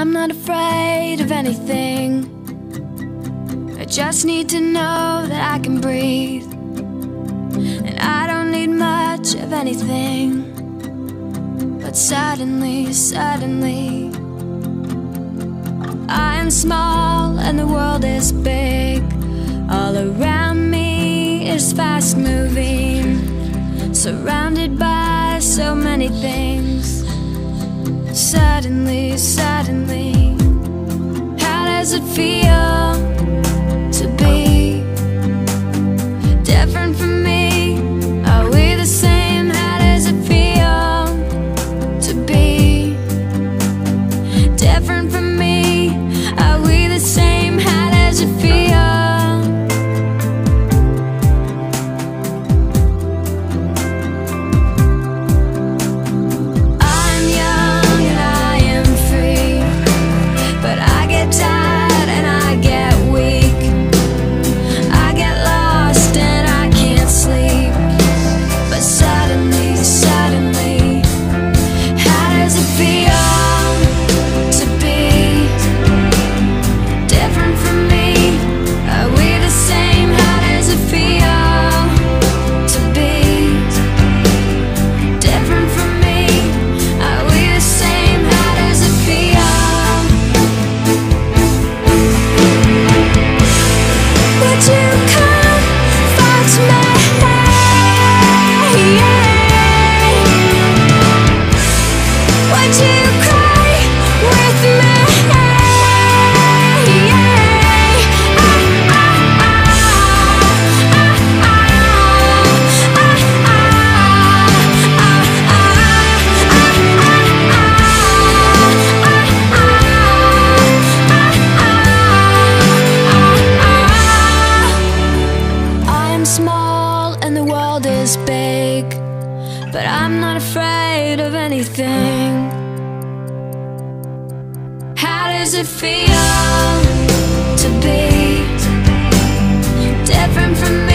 I'm not afraid of anything. I just need to know that I can breathe, and I don't need much of anything. But suddenly, suddenly, I am small and the world is big. All around me is fast moving, surrounded by so many things. Suddenly, suddenly, how does it feel to be different from me? Are we the same? How does it feel to be different from me? Are we the same? How does it feel? Big, but I'm not afraid of anything. How does it feel to be different from me?